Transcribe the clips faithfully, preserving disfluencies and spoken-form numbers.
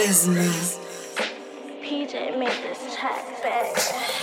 business. P J made this track back.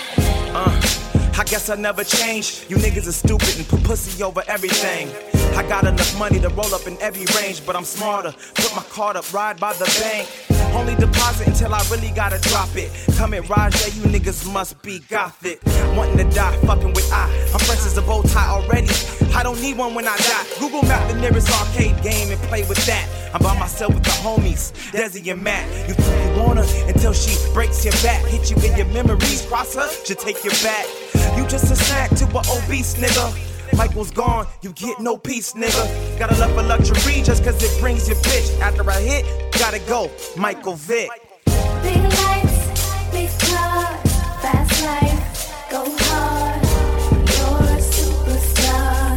Uh, I guess I never change. You niggas are stupid and put pussy over everything. I got enough money to roll up in every range, but I'm smarter. Put my card up, ride by the bank. Only deposit until I really gotta drop it. Come at Rajay, you niggas must be gothic. Wanting to die, fucking with I. I'm fresh as a bow tie already. I don't need one when I die. Google map the nearest arcade game and play with that. I'm by myself with the homies, Desi and Matt. You think you want her until she breaks your back. Hit you in your memories, cross her, she'll take your back. You just a snack to an obese nigga. Michael's gone, you get no peace, nigga. Gotta love for luxury just cause it brings your bitch. After I hit, gotta go, Michael Vick. Big lights, big car, fast life, go hard. You're a superstar,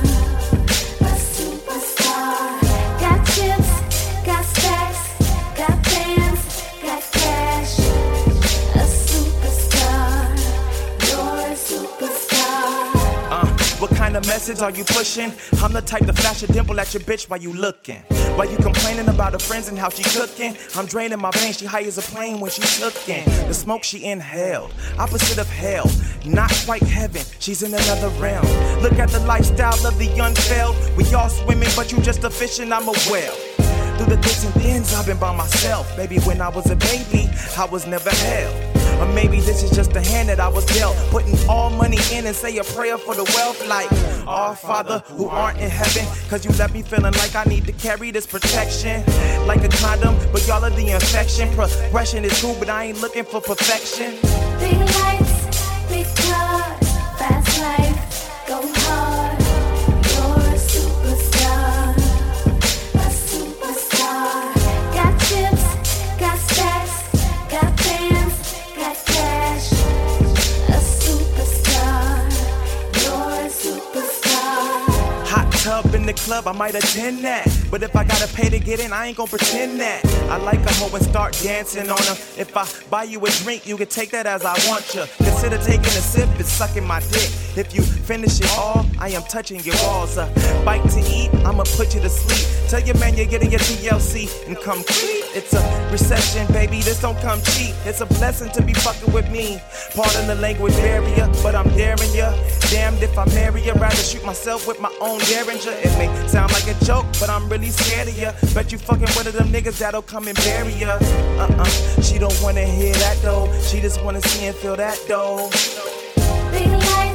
a superstar. Got chips, got stacks, got bands, got cash. A superstar, you're a superstar. Uh, what kind of message are you pushing? I'm the type to flash a dimple at your bitch while you looking. While you complaining about her friends and how she cooking. I'm draining my veins, she high as a plane when she cooking. The smoke she inhaled, opposite of hell. Not quite heaven, she's in another realm. Look at the lifestyle of the unfailed. We all swimming, but you just a fish and I'm a whale. Through the thicks and thins, I've been by myself. Maybe when I was a baby, I was never held. Or maybe this is just the hand that I was dealt. Putting all money in and say a prayer for the wealth. Like, our Father who art in heaven. Cause you left me feeling like I need to carry this protection. Like a condom, but y'all are the infection. Progression is cool, but I ain't looking for perfection. Big lights, big car, fast life, go hard. You're a superstar, a superstar. Got chips, got stacks, got bands, got cash. A superstar, you're a superstar. Hot tub in the club, I might attend that. But if I gotta pay to get in, I ain't gon' pretend that. I like a hoe and start dancing on her. If I buy you a drink, you can take that as I want you. Consider taking a sip and sucking my dick. If you finish it all, I am touching your walls. A bite to eat, I'ma put you to sleep. Tell your man you're getting your T L C and come creep. It's a recession, baby, this don't come cheap. It's a blessing to be fucking with me. Pardon the language barrier, but I'm daring ya. Damned if I marry ya, rather shoot myself with my own Derringer. It may sound like a joke, but I'm really scared of ya. Bet you fucking one of them niggas that'll come and bury ya. Uh-uh, she don't wanna hear that though. She just wanna see and feel that though. Big lights.